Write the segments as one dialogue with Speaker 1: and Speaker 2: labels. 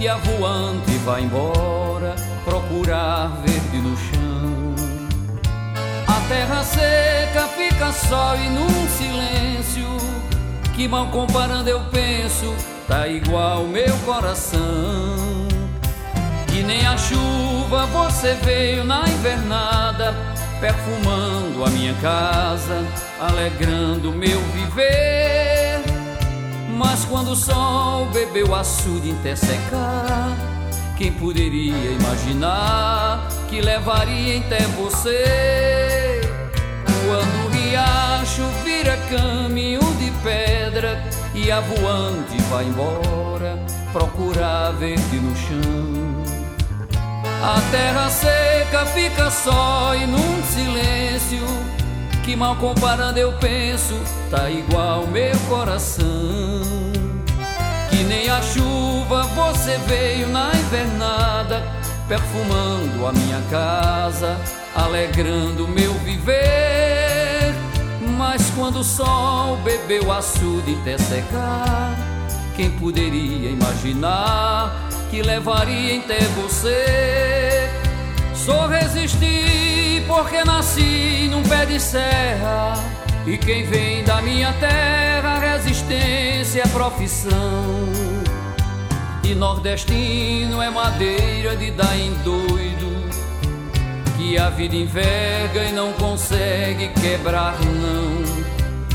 Speaker 1: e avoante vai embora procurar verde no chão. A terra seca fica só e num silêncio que, mal comparando, eu penso, tá igual meu coração. E nem a chuva você veio na invernada, perfumando a minha casa, alegrando meu viver. Mas quando o sol bebeu açude até secar, quem poderia imaginar que levaria até você? Quando o riacho vira caminho de pedra e a voante vai embora procurar verde no chão. A terra seca fica só e num silêncio que, mal comparando, eu penso, tá igual meu coração. Que nem a chuva você veio na invernada, perfumando a minha casa, alegrando meu viver. Mas quando o sol bebeu açude até secar, quem poderia imaginar que levaria até você? Só resisti porque nasci num pé de serra, e quem vem da minha terra, resistência é profissão. E nordestino é madeira de dar em doido, que a vida enverga e não consegue quebrar não.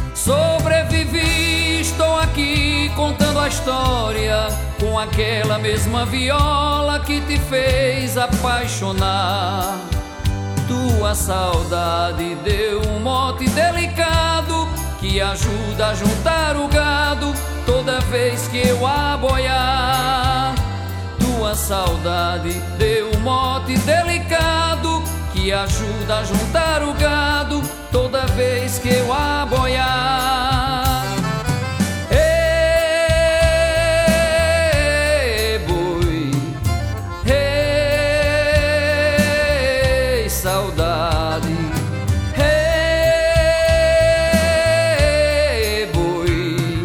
Speaker 1: Sobrevivi, estou aqui contando a história, com aquela mesma viola que te fez apaixonar. Tua saudade deu um mote delicado que ajuda a juntar o gado toda vez que eu aboiar. Tua saudade deu um mote delicado que ajuda a juntar o gado toda vez que eu aboiar. Saudade, ei, boi,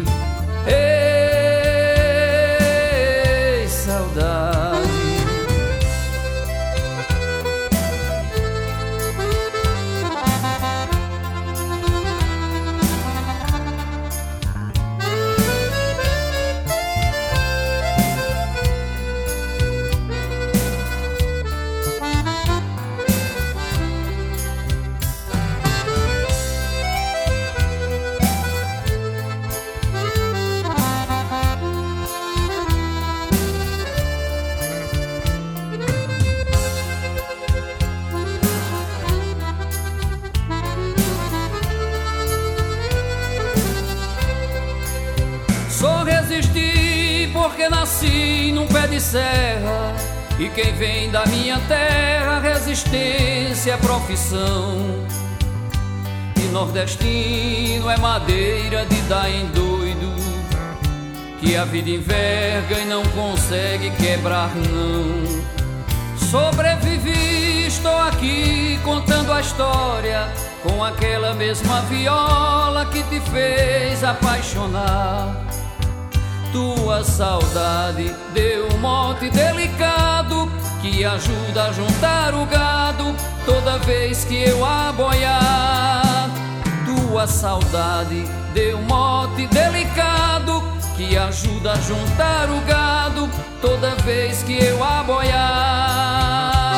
Speaker 1: ei, saudade. Só resisti porque nasci num pé de serra, e quem vem da minha terra, resistência é profissão. E nordestino é madeira de dar em doido, que a vida enverga e não consegue quebrar não. Sobrevivi, estou aqui contando a história, com aquela mesma viola que te fez apaixonar. Tua saudade deu um mote delicado que ajuda a juntar o gado toda vez que eu aboiar. Tua saudade deu um mote delicado que ajuda a juntar o gado toda vez que eu aboiar.